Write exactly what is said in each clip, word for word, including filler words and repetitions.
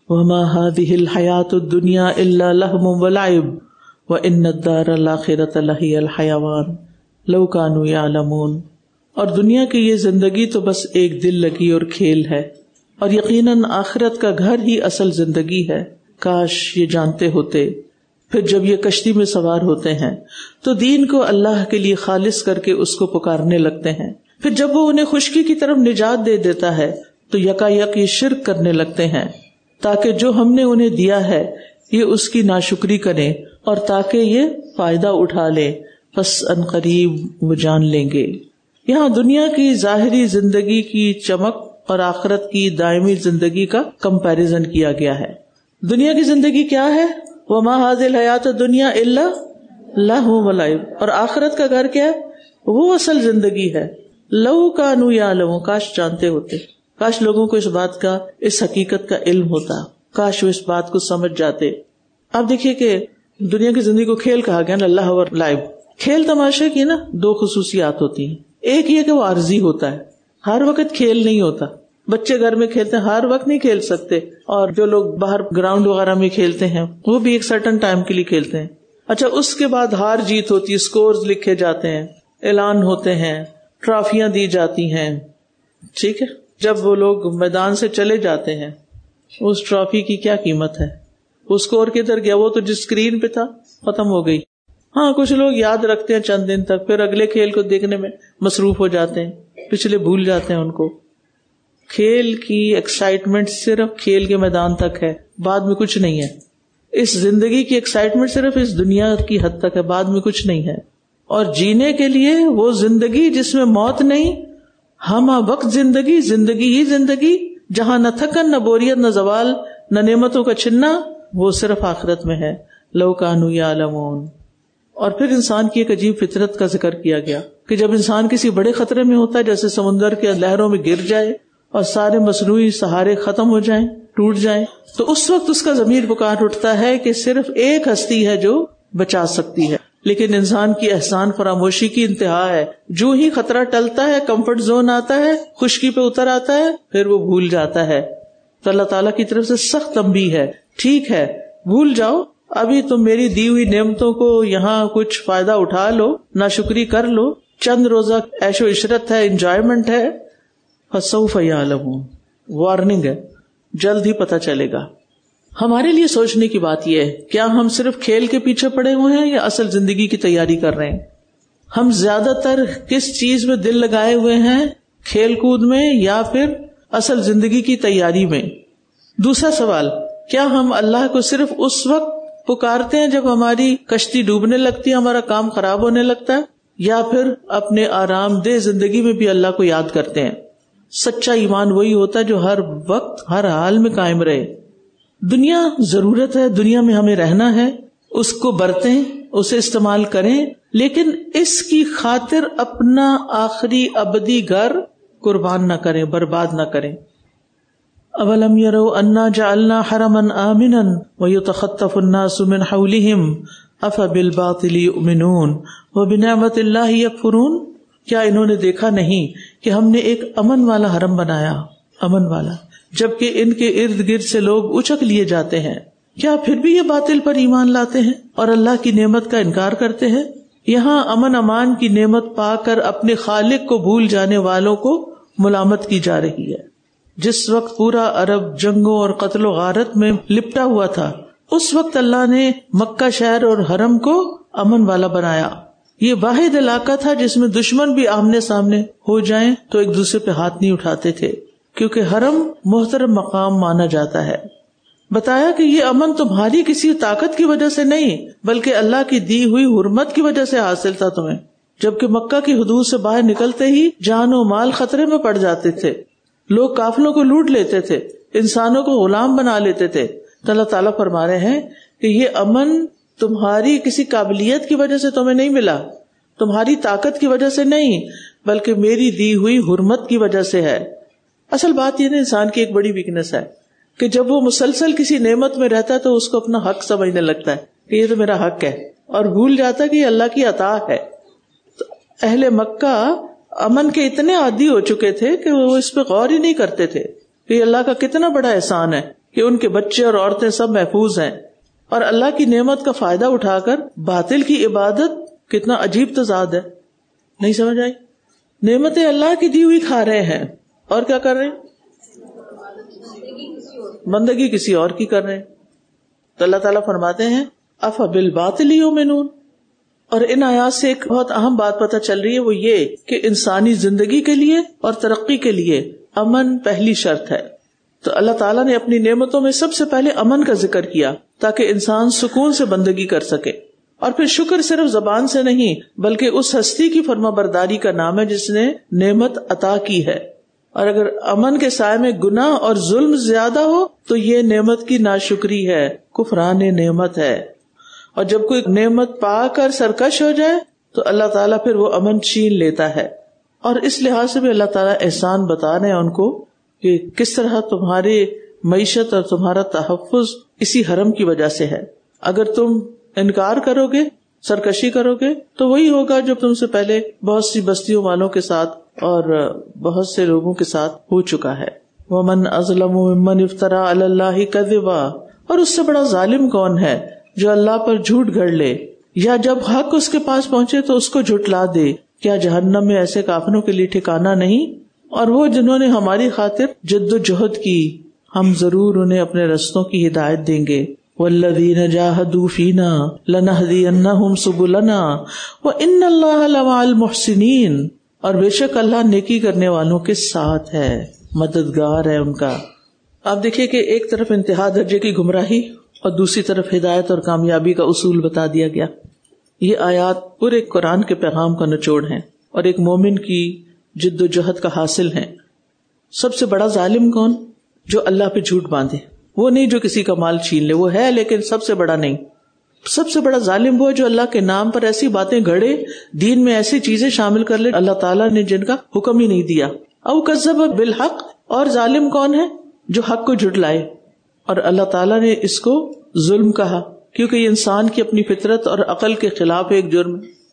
وما هذه الحیاۃ الدنیا الا لہو ولعب وان الدار الاخرۃ لہی الحیوان لو کانوا یعلمون. اور دنیا کی یہ زندگی تو بس ایک دل لگی اور کھیل ہے، اور یقیناً آخرت کا گھر ہی اصل زندگی ہے، کاش یہ جانتے ہوتے. پھر جب یہ کشتی میں سوار ہوتے ہیں تو دین کو اللہ کے لیے خالص کر کے اس کو پکارنے لگتے ہیں. پھر جب وہ انہیں خشکی کی طرف نجات دے دیتا ہے تو یکا یک یہ شرک کرنے لگتے ہیں، تاکہ جو ہم نے انہیں دیا ہے یہ اس کی ناشکری کریں اور تاکہ یہ فائدہ اٹھا لیں، پس ان قریب وہ جان لیں گے. یہاں دنیا کی ظاہری زندگی کی چمک اور آخرت کی دائمی زندگی کا کمپیریزن کیا گیا ہے. دنیا کی زندگی کیا ہے؟ وما هذه الحیات الدنیا الا لہو ولعب. اور آخرت کا گھر کیا ہے؟ وہ اصل زندگی ہے. لو کانوا یعلمون، کاش جانتے ہوتے، کاش لوگوں کو اس بات کا، اس حقیقت کا علم ہوتا، کاش وہ اس بات کو سمجھ جاتے. آپ دیکھیے کہ دنیا کی زندگی کو کھیل کہا گیا نا، اللہ اور لعب. کھیل تماشے کی نا دو خصوصیات ہوتی ہیں. ایک یہ کہ وہ عارضی ہوتا ہے، ہر وقت کھیل نہیں ہوتا. بچے گھر میں کھیلتے ہیں، ہر وقت نہیں کھیل سکتے، اور جو لوگ باہر گراؤنڈ وغیرہ میں کھیلتے ہیں وہ بھی ایک سرٹن ٹائم کے لیے کھیلتے ہیں. اچھا، اس کے بعد ہار جیت ہوتی ہے، سکورز لکھے جاتے ہیں، اعلان ہوتے ہیں، ٹرافیاں دی جاتی ہیں. ٹھیک ہے، جب وہ لوگ میدان سے چلے جاتے ہیں اس ٹرافی کی کیا قیمت ہے؟ وہ سکور کدھر گیا؟ وہ تو جس اسکرین پہ تھا ختم ہو گئی. ہاں، کچھ لوگ یاد رکھتے ہیں چند دن تک، پھر اگلے کھیل کو دیکھنے میں مصروف ہو جاتے ہیں، پچھلے بھول جاتے ہیں ان کو. کھیل کی ایکسائٹمنٹ صرف کھیل کے میدان تک ہے، بعد میں کچھ نہیں ہے. اس زندگی کی ایکسائٹمنٹ صرف اس دنیا کی حد تک ہے، بعد میں کچھ نہیں ہے. اور جینے کے لیے وہ زندگی جس میں موت نہیں، ہم وقت زندگی، زندگی ہی زندگی، جہاں نہ تھکن، نہ بوریت، نہ زوال، نہ نعمتوں کا چھننا، وہ صرف آخرت میں ہے. لو کانوا یعلمون. اور پھر انسان کی ایک عجیب فطرت کا ذکر کیا گیا کہ جب انسان کسی بڑے خطرے میں ہوتا ہے، جیسے سمندر کے لہروں میں گر جائے اور سارے مصنوعی سہارے ختم ہو جائیں، ٹوٹ جائیں، تو اس وقت اس کا ضمیر پکار اٹھتا ہے کہ صرف ایک ہستی ہے جو بچا سکتی ہے. لیکن انسان کی احسان فراموشی کی انتہا ہے. جو ہی خطرہ ٹلتا ہے، کمفرٹ زون آتا ہے، خشکی پہ اتر آتا ہے، پھر وہ بھول جاتا ہے. تو اللہ تعالیٰ کی طرف سے سخت تنبیہ ہے، ٹھیک ہے بھول جاؤ، ابھی تم میری دی ہوئی نعمتوں کو یہاں کچھ فائدہ اٹھا لو، ناشکری کر لو، چند روزہ عیش و عشرت ہے، انجوائمنٹ ہے. فسوف یعلمون، وارننگ ہے، جلد ہی پتہ چلے گا. ہمارے لیے سوچنے کی بات یہ ہے، کیا ہم صرف کھیل کے پیچھے پڑے ہوئے ہیں یا اصل زندگی کی تیاری کر رہے ہیں؟ ہم زیادہ تر کس چیز میں دل لگائے ہوئے ہیں، کھیل کود میں یا پھر اصل زندگی کی تیاری میں؟ دوسرا سوال، کیا ہم اللہ کو صرف اس وقت پکارتے ہیں جب ہماری کشتی ڈوبنے لگتی ہے، ہمارا کام خراب ہونے لگتا ہے، یا پھر اپنے آرام دہ زندگی میں بھی اللہ کو یاد کرتے ہیں؟ سچا ایمان وہی ہوتا ہے جو ہر وقت ہر حال میں قائم رہے. دنیا ضرورت ہے، دنیا میں ہمیں رہنا ہے، اس کو برتیں، اسے استعمال کریں، لیکن اس کی خاطر اپنا آخری ابدی گھر قربان نہ کریں، برباد نہ کریں. اولم يروا انا جعلنا حرما آمنا ويتخطف الناس من حولهم افبالباطل يؤمنون وبنعمت اللہ یکفرون. کیا انہوں نے دیکھا نہیں کہ ہم نے ایک امن والا حرم بنایا، امن والا، جبکہ ان کے ارد گرد سے لوگ اچک لیے جاتے ہیں، کیا پھر بھی یہ باطل پر ایمان لاتے ہیں اور اللہ کی نعمت کا انکار کرتے ہیں؟ یہاں امن امان کی نعمت پا کر اپنے خالق کو بھول جانے والوں کو ملامت کی جا رہی ہے. جس وقت پورا عرب جنگوں اور قتل و غارت میں لپٹا ہوا تھا، اس وقت اللہ نے مکہ شہر اور حرم کو امن والا بنایا. یہ واحد علاقہ تھا جس میں دشمن بھی آمنے سامنے ہو جائیں تو ایک دوسرے پہ ہاتھ نہیں اٹھاتے تھے، کیونکہ حرم محترم مقام مانا جاتا ہے. بتایا کہ یہ امن تمہاری کسی طاقت کی وجہ سے نہیں بلکہ اللہ کی دی ہوئی حرمت کی وجہ سے حاصل تھا تمہیں، جبکہ مکہ کی حدود سے باہر نکلتے ہی جان و مال خطرے میں پڑ جاتے تھے، لوگ قافلوں کو لوٹ لیتے تھے، انسانوں کو غلام بنا لیتے تھے. تو اللہ تعالیٰ فرما رہے ہیں کہ یہ امن تمہاری کسی قابلیت کی وجہ سے تمہیں نہیں ملا، تمہاری طاقت کی وجہ سے نہیں، بلکہ میری دی ہوئی حرمت کی وجہ سے ہے. اصل بات یہ نا، انسان کی ایک بڑی ویکنس ہے کہ جب وہ مسلسل کسی نعمت میں رہتا ہے تو اس کو اپنا حق سمجھنے لگتا ہے کہ یہ تو میرا حق ہے، اور بھول جاتا ہے کہ یہ اللہ کی عطا ہے. تو اہل مکہ امن کے اتنے عادی ہو چکے تھے کہ وہ اس پہ غور ہی نہیں کرتے تھے کہ یہ اللہ کا کتنا بڑا احسان ہے کہ ان کے بچے اور عورتیں سب محفوظ ہیں، اور اللہ کی نعمت کا فائدہ اٹھا کر باطل کی عبادت، کتنا عجیب تضاد ہے. نہیں سمجھ آئی؟ نعمتیں اللہ کی دی ہوئی کھا رہے ہیں اور کیا کر رہے ہیں؟ بندگی کسی اور کی کر رہے ہیں. تو اللہ تعالیٰ فرماتے ہیں افبالباطل یؤمنون. اور ان آیات سے ایک بہت اہم بات پتہ چل رہی ہے، وہ یہ کہ انسانی زندگی کے لیے اور ترقی کے لیے امن پہلی شرط ہے. تو اللہ تعالیٰ نے اپنی نعمتوں میں سب سے پہلے امن کا ذکر کیا تاکہ انسان سکون سے بندگی کر سکے. اور پھر شکر صرف زبان سے نہیں بلکہ اس ہستی کی فرما برداری کا نام ہے جس نے نعمت عطا کی ہے. اور اگر امن کے سائے میں گناہ اور ظلم زیادہ ہو تو یہ نعمت کی ناشکری ہے، کفران نعمت ہے. اور جب کوئی نعمت پا کر سرکش ہو جائے تو اللہ تعالیٰ پھر وہ امن چھین لیتا ہے. اور اس لحاظ سے بھی اللہ تعالیٰ احسان بتا رہے ہیں ان کو کہ کس طرح تمہاری معیشت اور تمہارا تحفظ اسی حرم کی وجہ سے ہے. اگر تم انکار کرو گے، سرکشی کرو گے، تو وہی ہوگا جو تم سے پہلے بہت سی بستیوں والوں کے ساتھ اور بہت سے لوگوں کے ساتھ ہو چکا ہے. وَمَنْ أَظْلَمُ مِمَّنِ افْتَرَىٰ عَلَى اللَّهِ كَذِبًا. اور اس سے بڑا ظالم کون ہے جو اللہ پر جھوٹ گھڑ لے یا جب حق اس کے پاس پہنچے تو اس کو جھٹلا دے. کیا جہنم میں ایسے کافروں کے لیے ٹھکانہ نہیں؟ اور وہ جنہوں نے ہماری خاطر جد و جہد کی، ہم ضرور انہیں اپنے رستوں کی ہدایت دیں گے. والذین جاہدوا فینا لنہدینہم سبلنا وان اللہ لمع المحسنین. اور بے شک اللہ نیکی کرنے والوں کے ساتھ ہے، مددگار ہے ان کا. آپ دیکھیے کہ ایک طرف انتہا درجے کی گمراہی اور دوسری طرف ہدایت اور کامیابی کا اصول بتا دیا گیا. یہ آیات پورے قرآن کے پیغام کا نچوڑ ہیں اور ایک مومن کی جد و جہد کا حاصل ہیں. سب سے بڑا ظالم کون؟ جو اللہ پہ جھوٹ باندھے. وہ نہیں جو کسی کا مال چھین لے، وہ ہے لیکن سب سے بڑا نہیں. سب سے بڑا ظالم وہ ہے جو اللہ کے نام پر ایسی باتیں گھڑے، دین میں ایسی چیزیں شامل کر لے اللہ تعالیٰ نے جن کا حکم ہی نہیں دیا. او کذب بالحق. اور ظالم کون ہے؟ جو حق کو جھٹلائے. اور اللہ تعالیٰ نے اس کو ظلم کہا کیونکہ یہ انسان کی اپنی فطرت اور عقل کے خلاف ایک جرم.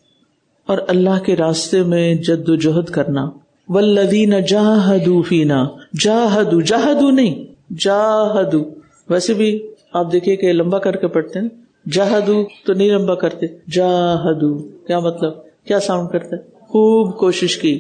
اور اللہ کے راستے میں جد و جہد کرنا. والذین جاہدوا فینا. جاہدوا، جاہدوا نہیں، جاہدوا. ویسے بھی آپ دیکھیے کہ لمبا کر کے پڑھتے ہیں، جاہدوا تو نہیں لمبا کرتے، جاہدوا کیا مطلب، کیا ساؤنڈ کرتا ہے؟ خوب کوشش کی،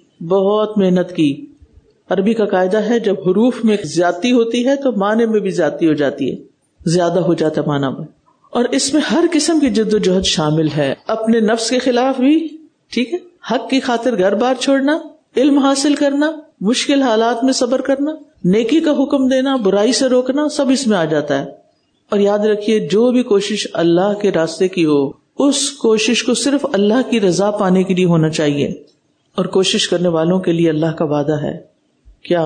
بہت محنت کی. عربی کا قاعدہ ہے جب حروف میں زیادتی ہوتی ہے تو معنی میں بھی زیادتی ہو جاتی ہے، زیادہ ہو جاتا ہے معنی میں. اور اس میں ہر قسم کی جد و جہد شامل ہے، اپنے نفس کے خلاف بھی، ٹھیک ہے، حق کی خاطر گھر بار چھوڑنا، علم حاصل کرنا، مشکل حالات میں صبر کرنا، نیکی کا حکم دینا، برائی سے روکنا، سب اس میں آ جاتا ہے. اور یاد رکھیے جو بھی کوشش اللہ کے راستے کی ہو اس کوشش کو صرف اللہ کی رضا پانے کے لیے ہونا چاہیے. اور کوشش کرنے والوں کے لیے اللہ کا وعدہ ہے کیا؟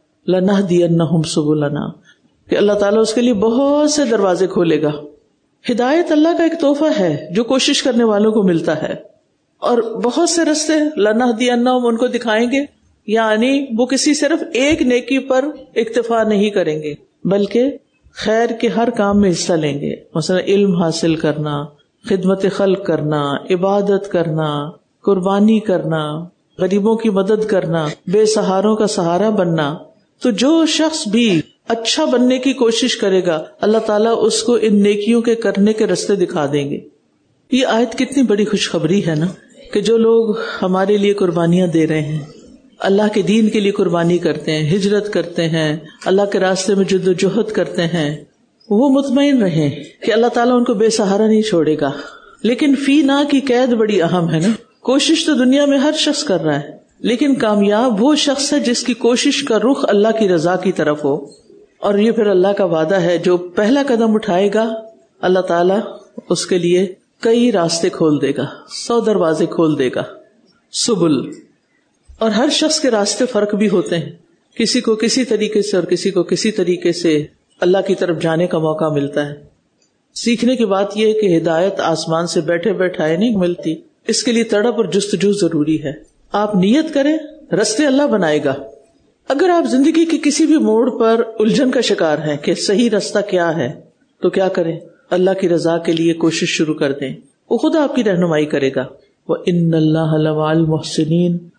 لنہدینہم سبلنا، کہ اللہ تعالیٰ اس کے لیے بہت سے دروازے کھولے گا. ہدایت اللہ کا ایک تحفہ ہے جو کوشش کرنے والوں کو ملتا ہے. اور بہت سے رستے لنہدینہم ان کو دکھائیں گے، یعنی وہ کسی صرف ایک نیکی پر اکتفا نہیں کریں گے بلکہ خیر کے ہر کام میں حصہ لیں گے. مثلا علم حاصل کرنا، خدمت خلق کرنا، عبادت کرنا، قربانی کرنا، غریبوں کی مدد کرنا، بے سہاروں کا سہارا بننا. تو جو شخص بھی اچھا بننے کی کوشش کرے گا اللہ تعالیٰ اس کو ان نیکیوں کے کرنے کے رستے دکھا دیں گے. یہ آیت کتنی بڑی خوشخبری ہے نا، کہ جو لوگ ہمارے لیے قربانیاں دے رہے ہیں، اللہ کے دین کے لیے قربانی کرتے ہیں، ہجرت کرتے ہیں، اللہ کے راستے میں جد و جہد کرتے ہیں، وہ مطمئن رہیں کہ اللہ تعالیٰ ان کو بے سہارا نہیں چھوڑے گا. لیکن فی نا کی قید بڑی اہم ہے نا. کوشش تو دنیا میں ہر شخص کر رہا ہے لیکن کامیاب وہ شخص ہے جس کی کوشش کا رخ اللہ کی رضا کی طرف ہو. اور یہ پھر اللہ کا وعدہ ہے جو پہلا قدم اٹھائے گا اللہ تعالیٰ اس کے لیے کئی راستے کھول دے گا، سو دروازے کھول دے گا. سبل. اور ہر شخص کے راستے فرق بھی ہوتے ہیں، کسی کو کسی طریقے سے اور کسی کو کسی طریقے سے اللہ کی طرف جانے کا موقع ملتا ہے. سیکھنے کی بات یہ ہے کہ ہدایت آسمان سے بیٹھے بیٹھائے نہیں ملتی، اس کے لیے تڑپ اور جستجو ضروری ہے. آپ نیت کریں، رستے اللہ بنائے گا. اگر آپ زندگی کے کسی بھی موڑ پر الجھن کا شکار ہیں کہ صحیح رستہ کیا ہے تو کیا کریں؟ اللہ کی رضا کے لیے کوشش شروع کر دیں، وہ خود آپ کی رہنمائی کرے گا. وَإِنَّ اللَّهَ لَمَعَ الْمُحْسِنِينَ.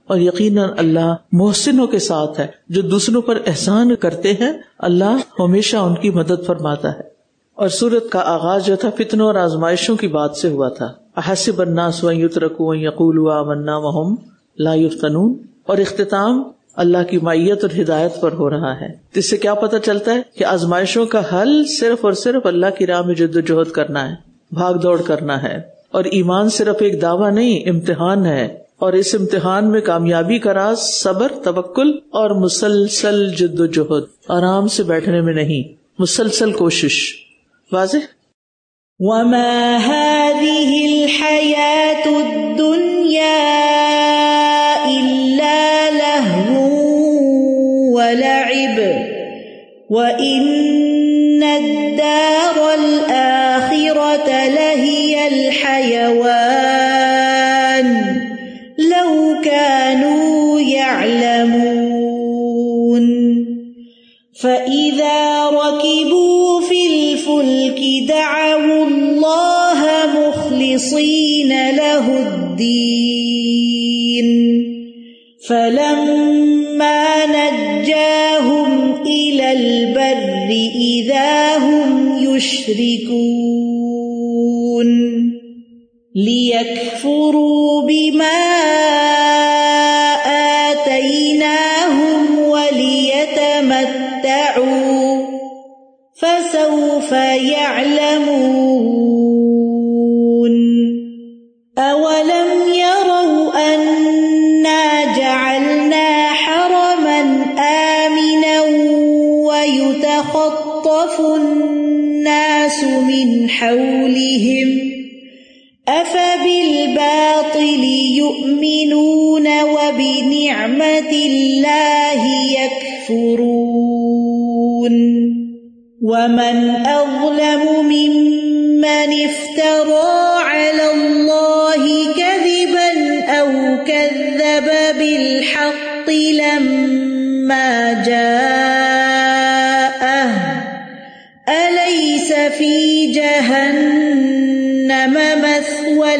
اور یقیناً اللہ محسنوں کے ساتھ ہے، جو دوسروں پر احسان کرتے ہیں اللہ ہمیشہ ان کی مدد فرماتا ہے۔ اور سورت کا آغاز جو تھا فتنوں اور آزمائشوں کی بات سے ہوا تھا، احسب الناس ان یترکوا ان یقولوا آمنا وهم لا یفتنون، اور اختتام اللہ کی معیت اور ہدایت پر ہو رہا ہے۔ اس سے کیا پتہ چلتا ہے کہ آزمائشوں کا حل صرف اور صرف اللہ کی راہ میں جد و جہد کرنا ہے، بھاگ دوڑ کرنا ہے، اور ایمان صرف ایک دعویٰ نہیں، امتحان ہے، اور اس امتحان میں کامیابی کا راز صبر، توکل اور مسلسل جد و جہد، آرام سے بیٹھنے میں نہیں، مسلسل کوشش۔ واضح؟ وَمَا هَذِهِ الْحَيَاةُ الدُّنْيَا إِلَّا لَهْوٌ وَلَعِبٌ وَإِنَّ الدَّارَ الْآخِرَةَ لَهِيَ الْحَيَوَانُ لَوْ كَانُوا يَعْلَمُونَ فَإِذَا رَكِبُوا فِي الْفُلْكِ دَعَوُا اللَّهَ مُخْلِصِينَ لَهُ الدِّينَ فَلَمَّا نَجَّاهُمْ إِلَى الْبَرِّ إِذَا هُمْ يُشْرِكُونَ لِيَكْفُرُوا بِمَا آتَيْنَاهُمْ وَلِيَتَمَتَّعُوا فَسَوْفَ يَعْلَمُونَ أَوَلَمْ يَرَوْا أَنَّا جَعَلْنَا حَرَمًا آمِنًا وَيُتَخَطَّفُ النَّاسُ مِنْ حَوْلِهِمْ أَفَبِالْبَاطِلِ يُؤْمِنُونَ وَبِنِعْمَةِ اللَّهِ يَكْفُرُونَ وَمَنْ أَظْلَمُ مِمَّنِ افْتَرَى عَلَى اللَّهِ كَذِبًا أَوْ كَذَّبَ بِالْحَقِّ لَمَّا جَاءَهُ أَلَيْسَ فِي جَهَنَّمَ مَثْوًى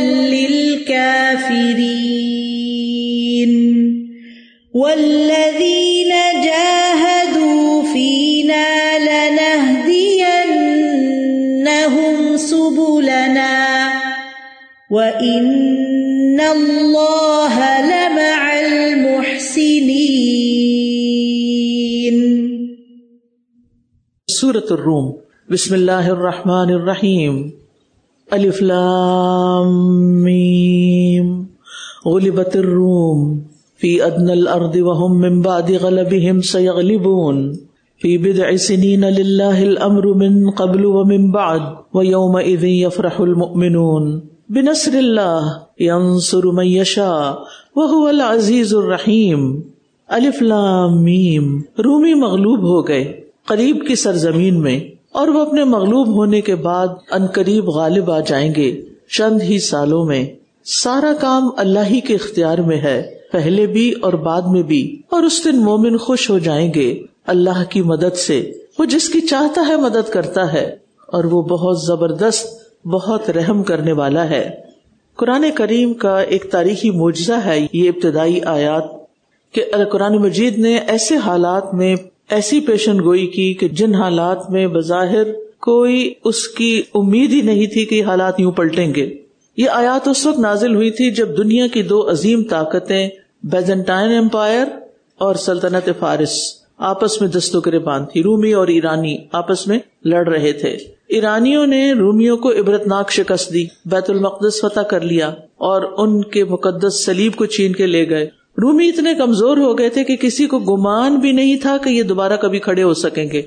لِلْكَافِرِينَ وَالَّذِينَ جَاهَدُوا فِينَا لَنَهْدِيَنَّهُمْ سُبُلَنَا وَإِنَّ اللَّهَ لَمَعَ الْمُحْسِنِينَ۔ سورۃ الروم، بسم اللہ الرحمن الرحیم، الف لام میم، غلبت الروم فی ادنی الارض وهم من بعد غلبهم سیغلبون فی بضع سنین للہ الامر من قبل ومن بعد ویومئذ یفرح المؤمنون بنصر اللہ ینصر من یشاء وہو العزیز الرحیم۔ الف لام میم، رومی مغلوب ہو گئے قریب کی سرزمین میں، اور وہ اپنے مغلوب ہونے کے بعد عنقریب غالب آ جائیں گے چند ہی سالوں میں۔ سارا کام اللہ ہی کے اختیار میں ہے، پہلے بھی اور بعد میں بھی، اور اس دن مومن خوش ہو جائیں گے اللہ کی مدد سے، وہ جس کی چاہتا ہے مدد کرتا ہے، اور وہ بہت زبردست، بہت رحم کرنے والا ہے۔ قرآن کریم کا ایک تاریخی معجزہ ہے یہ ابتدائی آیات، کہ قرآن مجید نے ایسے حالات میں ایسی پیشن گوئی کی کہ جن حالات میں بظاہر کوئی اس کی امید ہی نہیں تھی کہ یہ حالات یوں پلٹیں گے۔ یہ آیات اس وقت نازل ہوئی تھی جب دنیا کی دو عظیم طاقتیں بیزنٹائن امپائر اور سلطنت فارس آپس میں دست و گریبان تھی۔ رومی اور ایرانی آپس میں لڑ رہے تھے۔ ایرانیوں نے رومیوں کو عبرتناک شکست دی، بیت المقدس فتح کر لیا اور ان کے مقدس صلیب کو چھین کے لے گئے۔ رومی اتنے کمزور ہو گئے تھے کہ کسی کو گمان بھی نہیں تھا کہ یہ دوبارہ کبھی کھڑے ہو سکیں گے۔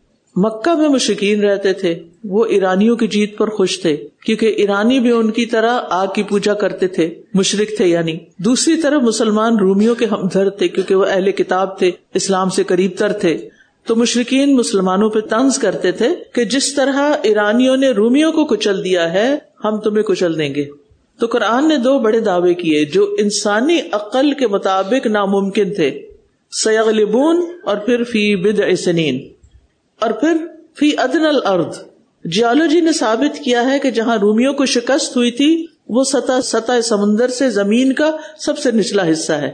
مکہ میں مشرکین رہتے تھے، وہ ایرانیوں کی جیت پر خوش تھے کیونکہ ایرانی بھی ان کی طرح آگ کی پوجا کرتے تھے، مشرک تھے یعنی۔ دوسری طرف مسلمان رومیوں کے ہمدرد تھے کیونکہ وہ اہل کتاب تھے، اسلام سے قریب تر تھے۔ تو مشرکین مسلمانوں پہ طنز کرتے تھے کہ جس طرح ایرانیوں نے رومیوں کو کچل دیا ہے ہم تمہیں کچل دیں گے۔ تو قرآن نے دو بڑے دعوے کیے جو انسانی عقل کے مطابق ناممکن تھے، سیغلبون اور پھر فی بضع سنین، اور پھر فی ادنی الارض۔ جیولوجی نے ثابت کیا ہے کہ جہاں رومیوں کو شکست ہوئی تھی وہ سطح سطح سمندر سے زمین کا سب سے نچلا حصہ ہے،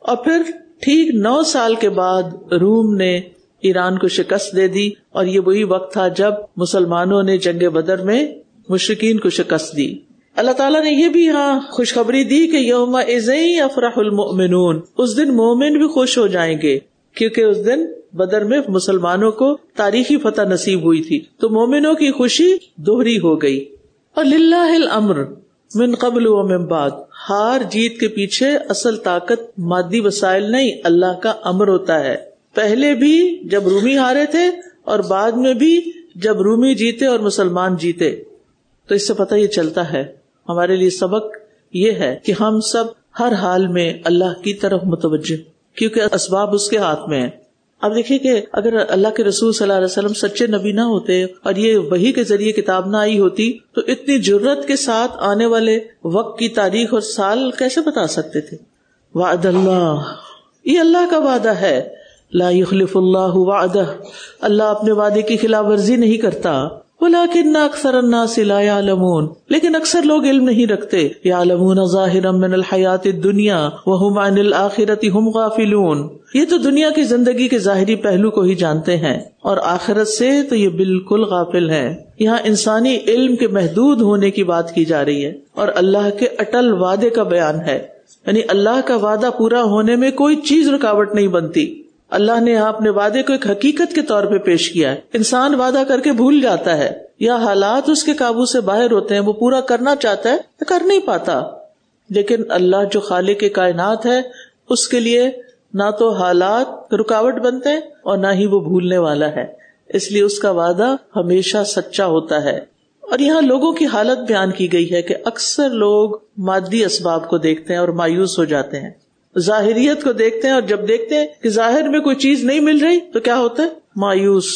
اور پھر ٹھیک نو سال کے بعد روم نے ایران کو شکست دے دی، اور یہ وہی وقت تھا جب مسلمانوں نے جنگ بدر میں مشرکین کو شکست دی. اللہ تعالیٰ نے یہ بھی یہاں خوشخبری دی کہ یومئذ یفرح المؤمنون، اس دن مومن بھی خوش ہو جائیں گے، کیونکہ اس دن بدر میں مسلمانوں کو تاریخی فتح نصیب ہوئی تھی، تو مومنوں کی خوشی دوہری ہو گئی. اور للہ الامر من قبل و من بعد، ہار جیت کے پیچھے اصل طاقت مادی وسائل نہیں، اللہ کا امر ہوتا ہے. پہلے بھی جب رومی ہارے تھے اور بعد میں بھی جب رومی جیتے اور مسلمان جیتے. تو اس سے پتہ یہ چلتا ہے، ہمارے لیے سبق یہ ہے کہ ہم سب ہر حال میں اللہ کی طرف متوجہ، کیونکہ اسباب اس کے ہاتھ میں ہیں. اب دیکھیے کہ اگر اللہ کے رسول صلی اللہ علیہ وسلم سچے نبی نہ ہوتے اور یہ وحی کے ذریعے کتاب نہ آئی ہوتی تو اتنی جرت کے ساتھ آنے والے وقت کی تاریخ اور سال کیسے بتا سکتے تھے؟ وعد اللہ، یہ اللہ کا وعدہ ہے. لا یخلف اللہ وعدہ، اللہ اپنے وعدے کی خلاف ورزی نہیں کرتا. ولکن اکثر الناس لا یعلمون، لیکن اکثر لوگ علم نہیں رکھتے. یعلمون ظاہرا من الحیات الدنیا وهم عن الآخرۃ هم غافلون، یہ تو دنیا کی زندگی کے ظاہری پہلو کو ہی جانتے ہیں اور آخرت سے تو یہ بالکل غافل ہیں. یہاں انسانی علم کے محدود ہونے کی بات کی جا رہی ہے اور اللہ کے اٹل وعدے کا بیان ہے. یعنی اللہ کا وعدہ پورا ہونے میں کوئی چیز رکاوٹ نہیں بنتی. اللہ نے اپنے وعدے کو ایک حقیقت کے طور پہ پیش کیا ہے. انسان وعدہ کر کے بھول جاتا ہے یا حالات اس کے قابو سے باہر ہوتے ہیں، وہ پورا کرنا چاہتا ہے تو کر نہیں پاتا. لیکن اللہ جو خالق کائنات ہے اس کے لیے نہ تو حالات رکاوٹ بنتے ہیں اور نہ ہی وہ بھولنے والا ہے، اس لیے اس کا وعدہ ہمیشہ سچا ہوتا ہے. اور یہاں لوگوں کی حالت بیان کی گئی ہے کہ اکثر لوگ مادی اسباب کو دیکھتے ہیں اور مایوس ہو جاتے ہیں، ظاہریت کو دیکھتے ہیں اور جب دیکھتے ہیں کہ ظاہر میں کوئی چیز نہیں مل رہی تو کیا ہوتا ہے؟ مایوس.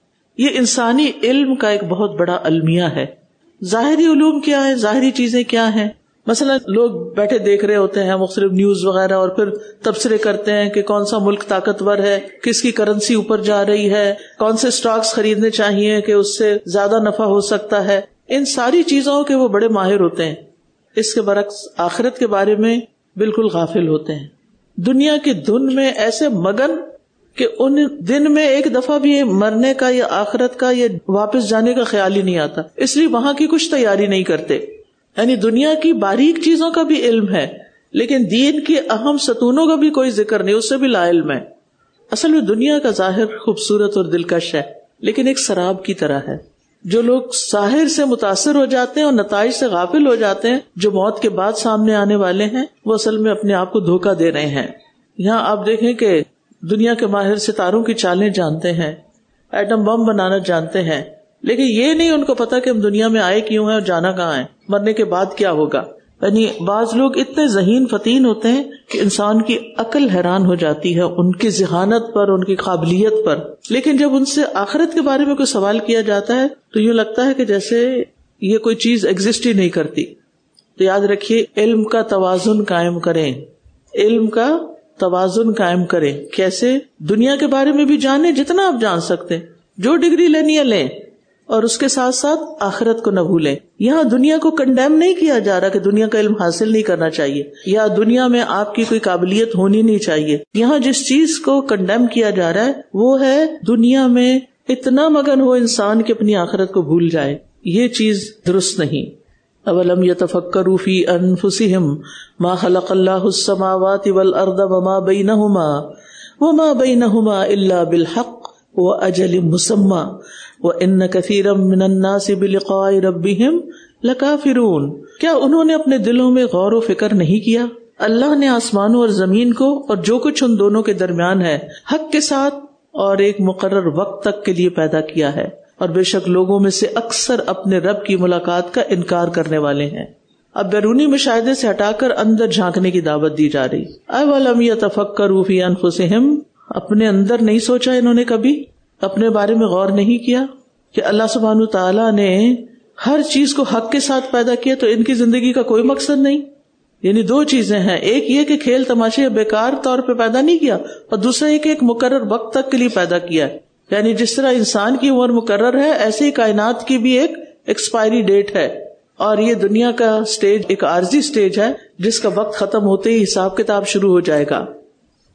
یہ انسانی علم کا ایک بہت بڑا المیہ ہے. ظاہری علوم کیا ہے، ظاہری چیزیں کیا ہیں؟ مثلا لوگ بیٹھے دیکھ رہے ہوتے ہیں مختلف نیوز وغیرہ اور پھر تبصرے کرتے ہیں کہ کون سا ملک طاقتور ہے، کس کی کرنسی اوپر جا رہی ہے، کون سے سٹاکس خریدنے چاہیے کہ اس سے زیادہ نفع ہو سکتا ہے. ان ساری چیزوں کے وہ بڑے ماہر ہوتے ہیں. اس کے برعکس آخرت کے بارے میں بالکل غافل ہوتے ہیں. دنیا کی دھن میں ایسے مگن کہ ان دن میں ایک دفعہ بھی مرنے کا یا آخرت کا یا واپس جانے کا خیال ہی نہیں آتا، اس لیے وہاں کی کچھ تیاری نہیں کرتے. یعنی دنیا کی باریک چیزوں کا بھی علم ہے لیکن دین کی اہم ستونوں کا بھی کوئی ذکر نہیں، اس سے بھی لا علم ہے. اصل میں دنیا کا ظاہر خوبصورت اور دلکش ہے لیکن ایک سراب کی طرح ہے. جو لوگ ظاہر سے متاثر ہو جاتے ہیں اور نتائج سے غافل ہو جاتے ہیں جو موت کے بعد سامنے آنے والے ہیں، وہ اصل میں اپنے آپ کو دھوکہ دے رہے ہیں. یہاں آپ دیکھیں کہ دنیا کے ماہر ستاروں کی چالیں جانتے ہیں، ایٹم بم بنانا جانتے ہیں، لیکن یہ نہیں ان کو پتا کہ ہم دنیا میں آئے کیوں ہیں اور جانا کہاں ہے، مرنے کے بعد کیا ہوگا. یعنی بعض لوگ اتنے ذہین فتین ہوتے ہیں کہ انسان کی عقل حیران ہو جاتی ہے ان کی ذہانت پر، ان کی قابلیت پر. لیکن جب ان سے آخرت کے بارے میں کوئی سوال کیا جاتا ہے تو یوں لگتا ہے کہ جیسے یہ کوئی چیز ایگزسٹ ہی نہیں کرتی. تو یاد رکھیے، علم کا توازن قائم کریں، علم کا توازن قائم کریں. کیسے؟ دنیا کے بارے میں بھی جانیں جتنا آپ جان سکتے ہیں، جو ڈگری لینی ہے لیں، اور اس کے ساتھ ساتھ آخرت کو نہ بھولیں. یہاں دنیا کو کنڈیم نہیں کیا جا رہا کہ دنیا کا علم حاصل نہیں کرنا چاہیے یا دنیا میں آپ کی کوئی قابلیت ہونی نہیں چاہیے. یہاں جس چیز کو کنڈیم کیا جا رہا ہے وہ ہے دنیا میں اتنا مگن ہو انسان کہ اپنی آخرت کو بھول جائے. یہ چیز درست نہیں. اولم یتفکروا فی انفسہم ما خلق اللہ السماوات والارض وما بینہما وما بینہما الا بالحق واجل مسمى وان کثیرا من الناس بلقاء ربہم لکافرون. کیا انہوں نے اپنے دلوں میں غور و فکر نہیں کیا؟ اللہ نے آسمانوں اور زمین کو اور جو کچھ ان دونوں کے درمیان ہے حق کے ساتھ اور ایک مقرر وقت تک کے لیے پیدا کیا ہے، اور بے شک لوگوں میں سے اکثر اپنے رب کی ملاقات کا انکار کرنے والے ہیں. اب بیرونی مشاہدے سے ہٹا کر اندر جھانکنے کی دعوت دی جا رہی. اولم یتفکروا فی انفسہم، اپنے اندر نہیں سوچا انہوں نے کبھی، اپنے بارے میں غور نہیں کیا کہ اللہ سبحانہ تعالیٰ نے ہر چیز کو حق کے ساتھ پیدا کیا تو ان کی زندگی کا کوئی مقصد نہیں. یعنی دو چیزیں ہیں، ایک یہ کہ کھیل تماشے بیکار طور پہ پیدا نہیں کیا، اور دوسرا یہ کہ ایک مقرر وقت تک کے لیے پیدا کیا ہے. یعنی جس طرح انسان کی عمر مقرر ہے ایسے ہی کائنات کی بھی ایک ایکسپائری ڈیٹ ہے، اور یہ دنیا کا سٹیج ایک عارضی سٹیج ہے جس کا وقت ختم ہوتے ہی حساب کتاب شروع ہو جائے گا.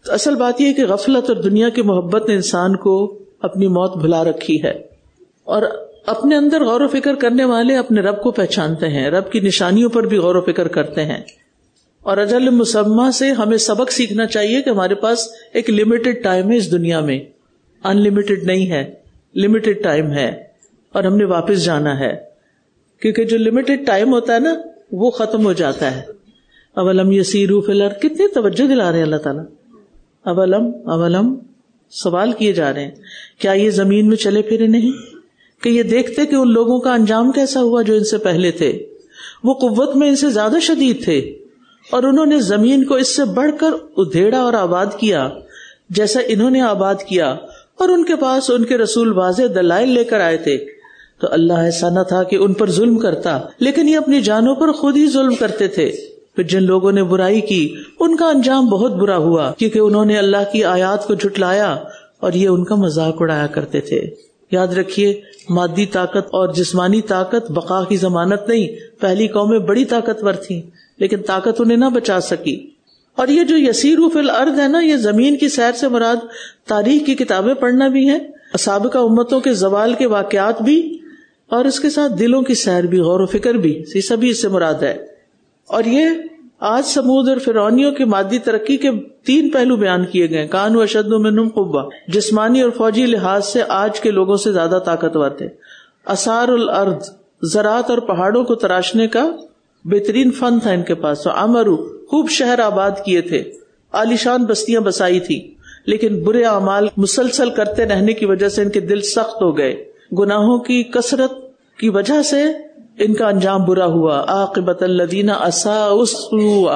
اصل بات یہ ہے کہ غفلت اور دنیا کی محبت نے انسان کو اپنی موت بھلا رکھی ہے، اور اپنے اندر غور و فکر کرنے والے اپنے رب کو پہچانتے ہیں، رب کی نشانیوں پر بھی غور و فکر کرتے ہیں، اور اجل مسمى سے ہمیں سبق سیکھنا چاہیے کہ ہمارے پاس ایک لمیٹڈ ٹائم ہے اس دنیا میں، ان لمیٹڈ نہیں ہے، لمیٹڈ ٹائم ہے، اور ہم نے واپس جانا ہے، کیونکہ جو لمیٹڈ ٹائم ہوتا ہے نا وہ ختم ہو جاتا ہے. اولم یسیروا فی الارض، کتنی توجہ دلا رہے ہیں اللہ تعالیٰ. اولم اولم سوال کیے جا رہے ہیں، کیا یہ زمین میں چلے پھرے نہیں کہ یہ دیکھتے کہ ان لوگوں کا انجام کیسا ہوا جو ان سے پہلے تھے. وہ قوت میں ان سے زیادہ شدید تھے اور انہوں نے زمین کو اس سے بڑھ کر ادھیڑا اور آباد کیا جیسا انہوں نے آباد کیا، اور ان کے پاس ان کے رسول واضح دلائل لے کر آئے تھے. تو اللہ ایسا نہ تھا کہ ان پر ظلم کرتا، لیکن یہ اپنی جانوں پر خود ہی ظلم کرتے تھے. پھر جن لوگوں نے برائی کی ان کا انجام بہت برا ہوا، کیونکہ انہوں نے اللہ کی آیات کو جھٹلایا اور یہ ان کا مذاق اڑایا کرتے تھے. یاد رکھیے، مادی طاقت اور جسمانی طاقت بقا کی ضمانت نہیں. پہلی قومیں بڑی طاقتور تھیں لیکن طاقت انہیں نہ بچا سکی. اور یہ جو یسیروا فی الارض ہے نا، یہ زمین کی سیر سے مراد تاریخ کی کتابیں پڑھنا بھی ہے، سابقہ امتوں کے زوال کے واقعات بھی، اور اس کے ساتھ دلوں کی سیر بھی، غور و فکر بھی، یہ سبھی اس سے مراد ہے. اور یہ آج سمود اور فرعونیوں کی مادی ترقی کے تین پہلو بیان کیے گئے. کانوا اشد منہم قوہ، جسمانی اور فوجی لحاظ سے آج کے لوگوں سے زیادہ طاقتور تھے. اثار الارض، زراعت اور پہاڑوں کو تراشنے کا بہترین فن تھا ان کے پاس. عمرو، خوب شہر آباد کیے تھے، عالیشان بستیاں بسائی تھی، لیکن برے اعمال مسلسل کرتے رہنے کی وجہ سے ان کے دل سخت ہو گئے. گناہوں کی کثرت کی وجہ سے ان کا انجام برا ہوا. عاقبۃ الذین اساءوا السوء،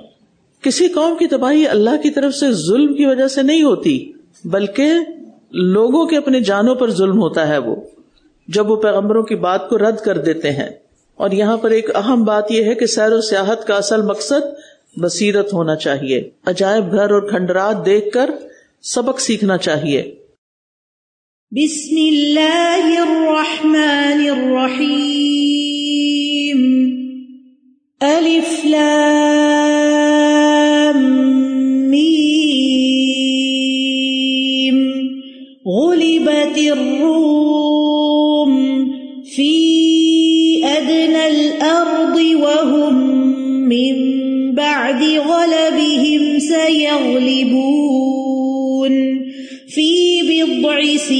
کسی قوم کی تباہی اللہ کی طرف سے ظلم کی وجہ سے نہیں ہوتی، بلکہ لوگوں کے اپنے جانوں پر ظلم ہوتا ہے وہ جب وہ پیغمبروں کی بات کو رد کر دیتے ہیں. اور یہاں پر ایک اہم بات یہ ہے کہ سیر و سیاحت کا اصل مقصد بصیرت ہونا چاہیے. عجائب گھر اور کھنڈرات دیکھ کر سبق سیکھنا چاہیے. بسم اللہ الرحمن الرحیم. الف لام میم. غلبت الروم فی ادنى الارض وهم من بعد غلبهم سيغلبون في بضع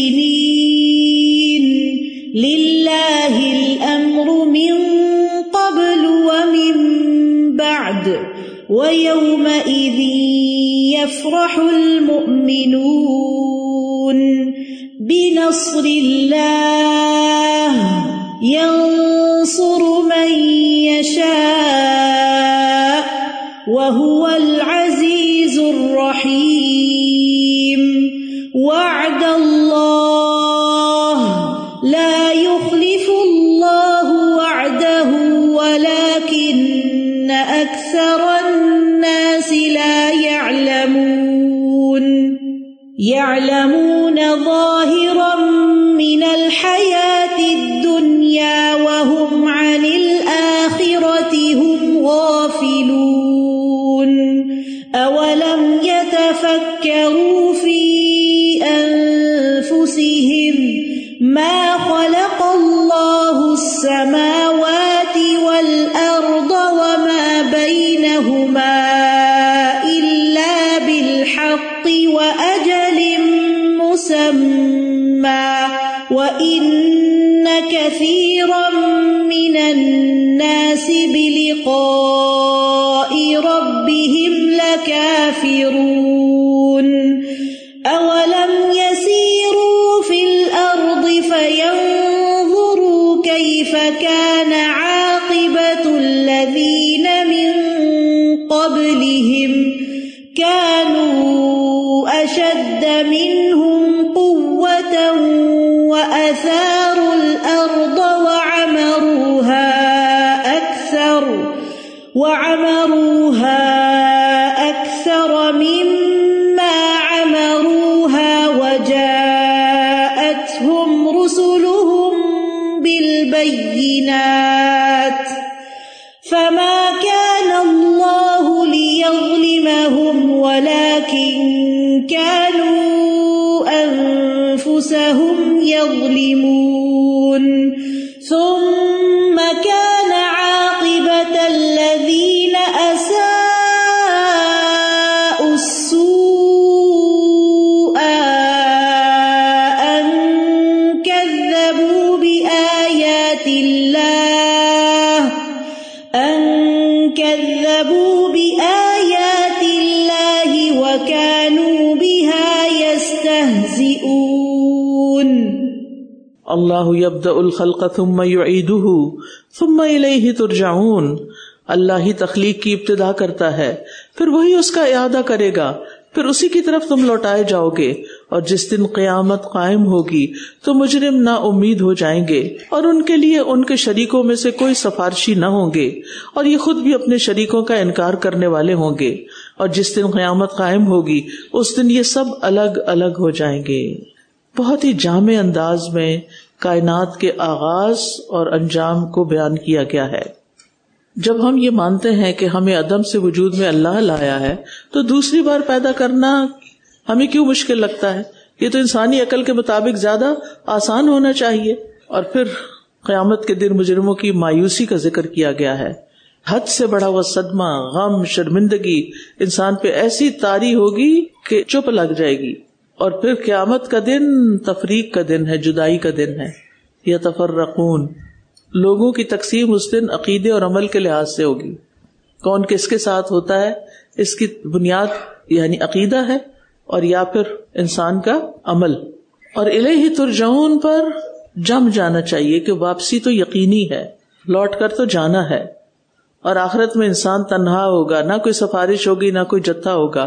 سنين لله الامر من قبل ومن بعد ويومئذ يفرح المؤمنون بنصر الله ينصر من يشاء وهو العزيز الرحيم. وعد الله لا يخلف الله وعده ولكن أكثر الناس لا يعلمون. يعلمون ظاهرا من الحياة الدنيا وهم عن الآخرة هم غافلون. أولم يتفكروا في أنفسهم ما خلق الله السماوات والأرض وما بينهما إلا بالحق وأجل مسمى وَإِنَّ كَثِيرًا مِّنَ النَّاسِ بِلِقَاءِ رَبِّهِمْ لَكَافِرُونَ. أَوَلَمْ يَسِيرُوا فِي الْأَرْضِ فَيَنظُرُوا كَيْفَ كَانَ عَاقِبَةُ الَّذِينَ مِن قَبْلِهِمْ كَانُوا أَشَدَّ مِنْهُمْ قُوَّةً وَأَثَارُوا الْأَرْضَ وَعَمَرُوهَا أَكْثَرَ وَعَمَرُوهَا أَكْثَرَ مِمَّا عَمَرُوهَا وَجَاءَتْهُمْ رُسُلُهُم بِالْبَيِّنَاتِ فَمَا كَانَ اللَّهُ لِيَظْلِمَهُمْ وَلَكِنَّ كانوا أنفسهم يظلمون ثم كان عاقبة الذين أساءوا السوء أن كذبوا بآيات الله أن كذبوا بآيات الله وكانوا بها يستهزئون. اللہ یبدأ الخلق ثم يعيده ثم الیہ ترجعون. اللہ ہی تخلیق کی ابتدا کرتا ہے، پھر وہی اس کا اعادہ کرے گا، پھر اسی کی طرف تم لوٹائے جاؤ گے. اور جس دن قیامت قائم ہوگی تو مجرم نا امید ہو جائیں گے، اور ان کے لیے ان کے شریکوں میں سے کوئی سفارشی نہ ہوں گے، اور یہ خود بھی اپنے شریکوں کا انکار کرنے والے ہوں گے. اور جس دن قیامت قائم ہوگی اس دن یہ سب الگ الگ ہو جائیں گے. بہت ہی جامع انداز میں کائنات کے آغاز اور انجام کو بیان کیا گیا ہے. جب ہم یہ مانتے ہیں کہ ہمیں عدم سے وجود میں اللہ لایا ہے تو دوسری بار پیدا کرنا ہمیں کیوں مشکل لگتا ہے؟ یہ تو انسانی عقل کے مطابق زیادہ آسان ہونا چاہیے. اور پھر قیامت کے دن مجرموں کی مایوسی کا ذکر کیا گیا ہے. حد سے بڑا وہ صدمہ، غم، شرمندگی انسان پہ ایسی طاری ہوگی کہ چپ لگ جائے گی. اور پھر قیامت کا دن تفریق کا دن ہے، جدائی کا دن ہے. یتفرقون، لوگوں کی تقسیم اس دن عقیدے اور عمل کے لحاظ سے ہوگی. کون کس کے ساتھ ہوتا ہے اس کی بنیاد یعنی عقیدہ ہے اور یا پھر انسان کا عمل. اور الیہ ترجعون پر جم جانا چاہیے کہ واپسی تو یقینی ہے، لوٹ کر تو جانا ہے. اور آخرت میں انسان تنہا ہوگا، نہ کوئی سفارش ہوگی، نہ کوئی جتھا ہوگا.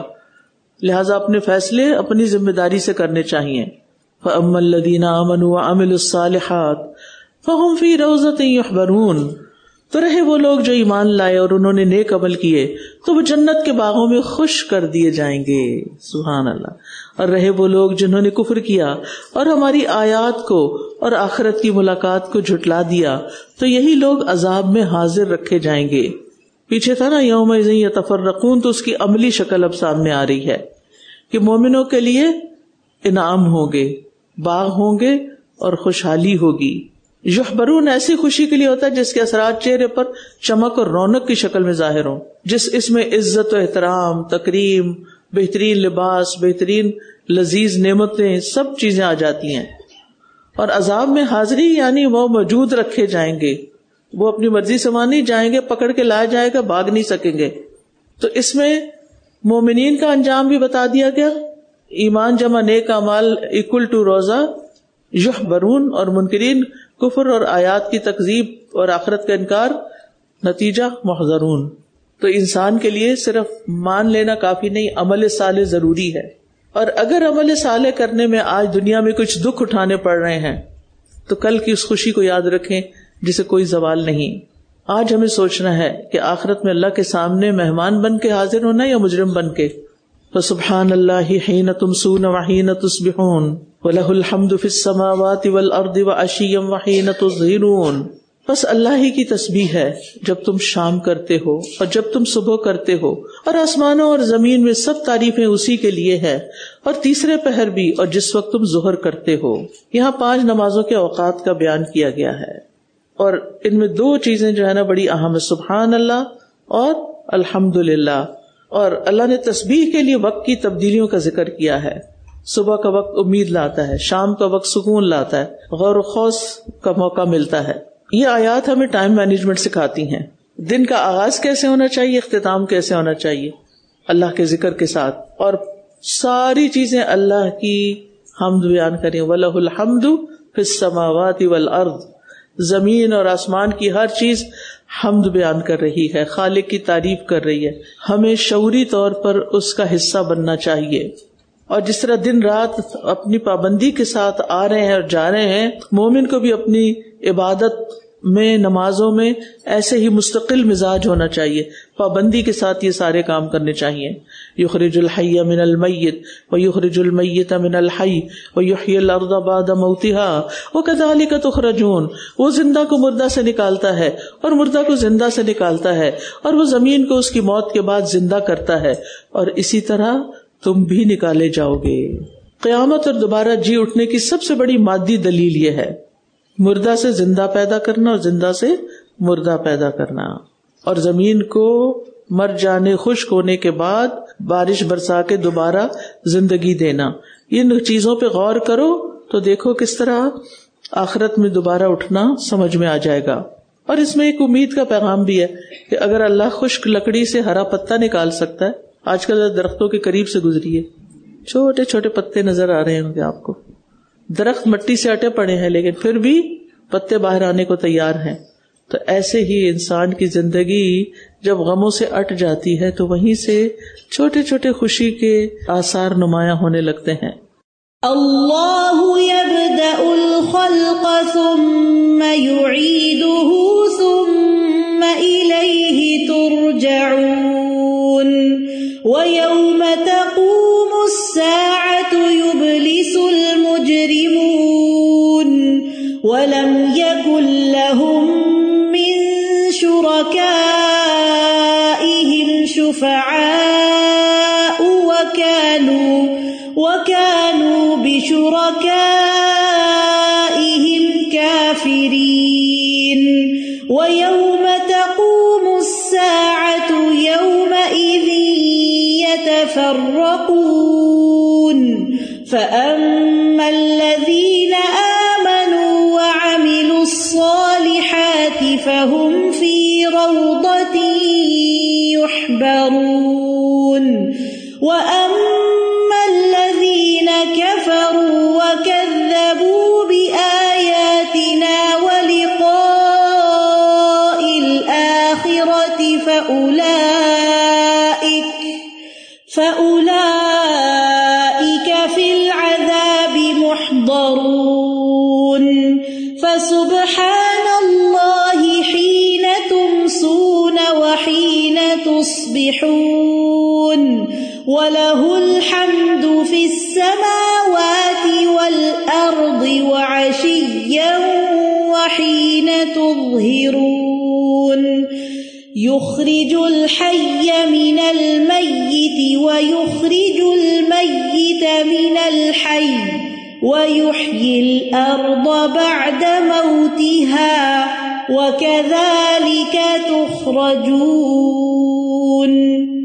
لہذا اپنے فیصلے اپنی ذمہ داری سے کرنے چاہیے. فَأَمَّا الَّذِينَ آمَنُوا وَعَمِلُوا الصَّالِحَاتِ فَهُمْ فِي رَوْضَةٍ يُحْبَرُونَ. تو رہے وہ لوگ جو ایمان لائے اور انہوں نے نیک عمل کیے تو وہ جنت کے باغوں میں خوش کر دیے جائیں گے. سبحان اللہ. اور رہے وہ لوگ جنہوں نے کفر کیا اور ہماری آیات کو اور آخرت کی ملاقات کو جھٹلا دیا تو یہی لوگ عذاب میں حاضر رکھے جائیں گے. پیچھے تھا نا یومئذ یتفرقون، تو اس کی عملی شکل اب سامنے آ رہی ہے کہ مومنوں کے لیے انعام ہوں گے، باغ ہوں گے اور خوشحالی ہوگی. یحبرون ایسی خوشی کے لیے ہوتا ہے جس کے اثرات چہرے پر چمک اور رونق کی شکل میں ظاہر ہوں، جس اس میں عزت و احترام، تکریم، بہترین لباس، بہترین لذیذ نعمتیں، سب چیزیں آ جاتی ہیں. اور عذاب میں حاضری یعنی وہ موجود رکھے جائیں گے، وہ اپنی مرضی سے وہاں نہیں جائیں گے، پکڑ کے لایا جائے گا، بھاگ نہیں سکیں گے. تو اس میں مومنین کا انجام بھی بتا دیا گیا، ایمان جمع نیک اعمال اکول ٹو روزہ یحبرون، اور منکرین کفر اور آیات کی تکذیب اور آخرت کا انکار نتیجہ محضرون. تو انسان کے لیے صرف مان لینا کافی نہیں، عمل صالح ضروری ہے. اور اگر عمل صالح کرنے میں آج دنیا میں کچھ دکھ اٹھانے پڑ رہے ہیں تو کل کی اس خوشی کو یاد رکھیں جسے کوئی زوال نہیں. آج ہمیں سوچنا ہے کہ آخرت میں اللہ کے سامنے مہمان بن کے حاضر ہونا یا مجرم بن کے. فسبحان اللہ حین تمسون وحین تصبحون وَلَهُ الْحَمْدُ فِي السَّمَاوَاتِ وَالْأَرْضِ وَعَشِيًّا وَحِينَ تُظْهِرُونَ. بس اللہ ہی کی تسبیح ہے جب تم شام کرتے ہو اور جب تم صبح کرتے ہو، اور آسمانوں اور زمین میں سب تعریفیں اسی کے لیے ہے، اور تیسرے پہر بھی اور جس وقت تم ظہر کرتے ہو. یہاں پانچ نمازوں کے اوقات کا بیان کیا گیا ہے اور ان میں دو چیزیں جو ہے نا بڑی اہم ہے، سبحان اللہ اور الحمدللہ. اور اللہ نے تسبیح کے لیے وقت کی تبدیلیوں کا ذکر کیا ہے. صبح کا وقت امید لاتا ہے، شام کا وقت سکون لاتا ہے، غور و خوض کا موقع ملتا ہے. یہ آیات ہمیں ٹائم مینجمنٹ سکھاتی ہیں. دن کا آغاز کیسے ہونا چاہیے، اختتام کیسے ہونا چاہیے اللہ کے ذکر کے ساتھ، اور ساری چیزیں اللہ کی حمد بیان کریں. وَلَهُ الْحَمْدُ فِي السَّمَاوَاتِ وَالْأَرْضِ. زمین اور آسمان کی ہر چیز حمد بیان کر رہی ہے، خالق کی تعریف کر رہی ہے. ہمیں شعوری طور پر اس کا حصہ بننا چاہیے. اور جس طرح دن رات اپنی پابندی کے ساتھ آ رہے ہیں اور جا رہے ہیں، مومن کو بھی اپنی عبادت میں، نمازوں میں ایسے ہی مستقل مزاج ہونا چاہیے، پابندی کے ساتھ یہ سارے کام کرنے چاہیے. یخرج الحی من المیت ویخرج المیت من الحی ویحیی الارض بعد موتها وکذالک تخرجون. وہ زندہ کو مردہ سے نکالتا ہے اور مردہ کو زندہ سے نکالتا ہے، اور وہ زمین کو اس کی موت کے بعد زندہ کرتا ہے، اور اسی طرح تم بھی نکالے جاؤ گے. قیامت اور دوبارہ جی اٹھنے کی سب سے بڑی مادی دلیل یہ ہے، مردہ سے زندہ پیدا کرنا اور زندہ سے مردہ پیدا کرنا، اور زمین کو مر جانے خشک ہونے کے بعد بارش برسا کے دوبارہ زندگی دینا. ان چیزوں پہ غور کرو تو دیکھو کس طرح آخرت میں دوبارہ اٹھنا سمجھ میں آ جائے گا. اور اس میں ایک امید کا پیغام بھی ہے کہ اگر اللہ خشک لکڑی سے ہرا پتا نکال سکتا ہے، آج کل درختوں کے قریب سے گزریے، چھوٹے چھوٹے پتے نظر آ رہے ہوں گے آپ کو، درخت مٹی سے اٹے پڑے ہیں لیکن پھر بھی پتے باہر آنے کو تیار ہیں. تو ایسے ہی انسان کی زندگی جب غموں سے اٹ جاتی ہے تو وہیں سے چھوٹے چھوٹے خوشی کے آثار نمایاں ہونے لگتے ہیں. اللہ یبدأ الخلق ثم یعیدہ ثم الیہ ترجعون ویوم تقوم الساعة یبلس المجرمون ولم یکن لهم من شرکائهم شفعاء وکانوا وَكَانُوا بِشُرَكَائِهِمْ كَافِرِينَ وَيَوْمَ تَقُومُ السَّاعَةُ يَوْمَئِذٍ يَتَفَرَّقُونَ فَأَمَّا الَّذِينَ آمَنُوا وَعَمِلُوا الصَّالِحَاتِ فَهُمْ فِي رَوْضَةٍ يُحْبَرُونَ وَأَمَّا الَّذِينَ كَفَرُوا وَكَذَّبُوا بِآيَاتِنَا وَلِقَاءِ الْآخِرَةِ فَأُولَئِكَ فَأُولَئِكَ فِي الْعَذَابِ مُحْضَرُونَ فَسُبْحَانَ اللَّهِ حِينَ تُمْسُونَ وَحِينَ تُصْبِحُونَ وَلَهُ الْحَمْدُ فِي السَّمَاوَاتِ وَالْأَرْضِ وَعَشِيًّا وَحِينَ تُظْهِرُونَ يُخْرِجُ الْحَيَّ مِنَ الْمَيِّتِ وَيُخْرِجُ الْمَيِّتَ مِنَ الْحَيِّ وَيُحْيِي الْأَرْضَ بَعْدَ مَوْتِهَا وَكَذَلِكَ تُخْرَجُونَ.